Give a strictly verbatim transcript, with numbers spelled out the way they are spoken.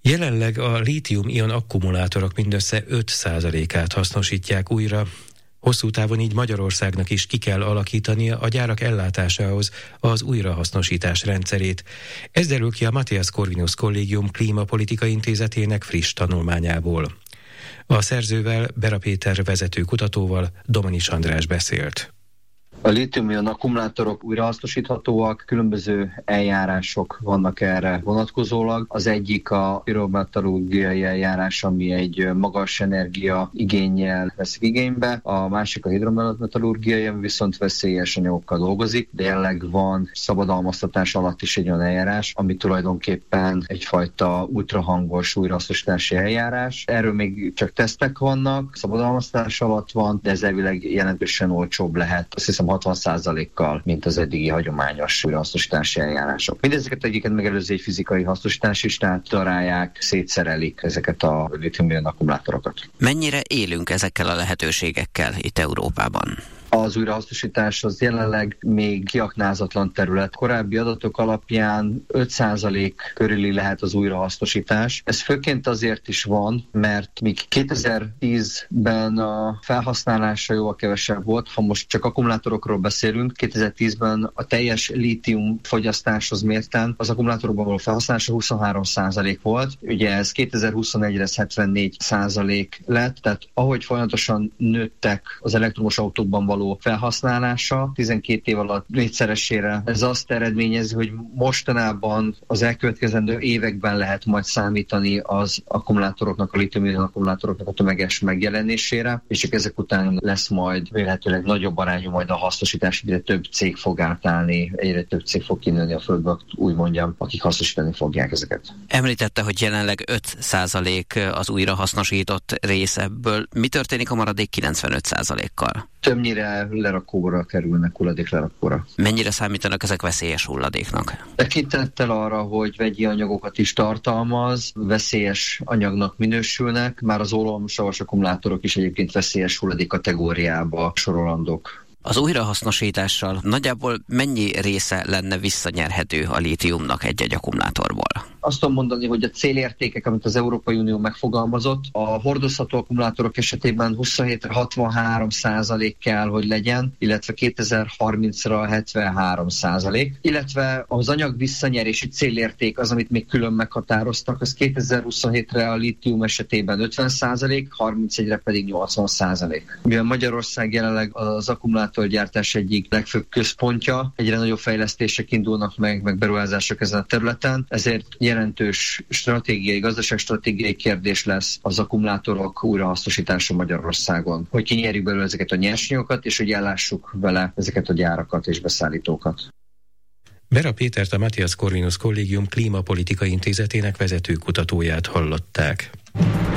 Jelenleg a lítium-ion akkumulátorok mindössze öt százalékát hasznosítják újra. Hosszú távon így Magyarországnak is ki kell alakítania a gyárak ellátásához az újrahasznosítás rendszerét. Ez derül ki a Matthias Corvinus Kollégium Klímapolitikai Intézetének friss tanulmányából. A szerzővel, Bera Péter vezető kutatóval Domanis András beszélt. A lítium-ion akkumulátorok újrahasznosíthatóak, különböző eljárások vannak erre vonatkozólag. Az egyik a pirometallurgiai eljárás, ami egy magas energia igénnyel veszik igénybe, a másik a hidrometallurgiai, ami viszont veszélyes anyagokkal dolgozik, de jelenleg van szabadalmaztatás alatt is egy olyan eljárás, ami tulajdonképpen egyfajta ultrahangos újrahasznosítási eljárás. Erről még csak tesztek vannak, szabadalmaztatás alatt van, de ez elvileg jelentősen olcsóbb lehet. Azt hiszem hatvan százalékkal, mint az eddigi hagyományos újrahasznosítási eljárások. Mindezeket egyiket megelőzi egy fizikai hasznosítás is, tehát darálják, szétszerelik ezeket a lítium-ion akkumulátorokat. Mennyire élünk ezekkel a lehetőségekkel itt Európában? Az újrahasznosítás az jelenleg még kiaknázatlan terület. Korábbi adatok alapján öt százalék körüli lehet az újrahasznosítás. Ez főként azért is van, mert míg kétezer-tízben a felhasználása jóval kevesebb volt, ha most csak akkumulátorokról beszélünk, kétezer-tízben a teljes lítium fogyasztáshoz mérten az akkumulátorokban való felhasználása huszonhárom százalék volt. Ugye ez kétezer-huszonegyre hetvennégy százalék lett, tehát ahogy folyamatosan nőttek az elektromos autókban való felhasználása tizenkét év alatt négyszeresére. Ez azt eredményezi, hogy mostanában az elkövetkezendő években lehet majd számítani az akkumulátoroknak, a lítium-ion akkumulátoroknak a tömeges megjelenésére, és csak ezek után lesz majd vélhetőleg nagyobb arányú majd a hasznosítás, egyre több cég fog átállni, egyre több cég fog kinőni a földbe, úgy mondjam, akik hasznosítani fogják ezeket. Említette, hogy jelenleg öt százalék az újrahasznosított rész ebből. Mi történik a maradék kilencvenöt százalékkal? Többnyire lerakóra kerülnek, hulladék lerakóra. Mennyire számítanak ezek veszélyes hulladéknak? Tekintettel arra, hogy vegyi anyagokat is tartalmaz, veszélyes anyagnak minősülnek, már az ólomsavas akkumulátorok is egyébként veszélyes hulladék kategóriába sorolandók. Az újrahasznosítással nagyjából mennyi része lenne visszanyerhető a lítiumnak egy-egy akkumulátorból? Azt tudom mondani, hogy a célértékek, amit az Európai Unió megfogalmazott, a hordozható akkumulátorok esetében huszonhétre hatvanhárom százalék kell, hogy legyen, illetve kétezer-harmincra hetvenhárom százalék, illetve az anyag visszanyerési célérték az, amit még külön meghatároztak, az kétezer-huszonhétre a lítium esetében ötven százalék, harmincegyre pedig nyolcvan százalék. Mivel Magyarország jelenleg az akkumulátorgyártás egyik legfőbb központja, egyre nagyobb fejlesztések indulnak meg, meg beruházások ezen a területen, ezért jelentős stratégiai, gazdaságstratégiai kérdés lesz az akkumulátorok újrahasznosítása Magyarországon. Hogy kinyerjük belőle ezeket a nyersanyagokat, és hogy ellássuk vele ezeket a gyárakat és beszállítókat. Bera Pétert, a Matthias Corvinus Kollégium Klímapolitikai Intézetének vezető kutatóját hallották.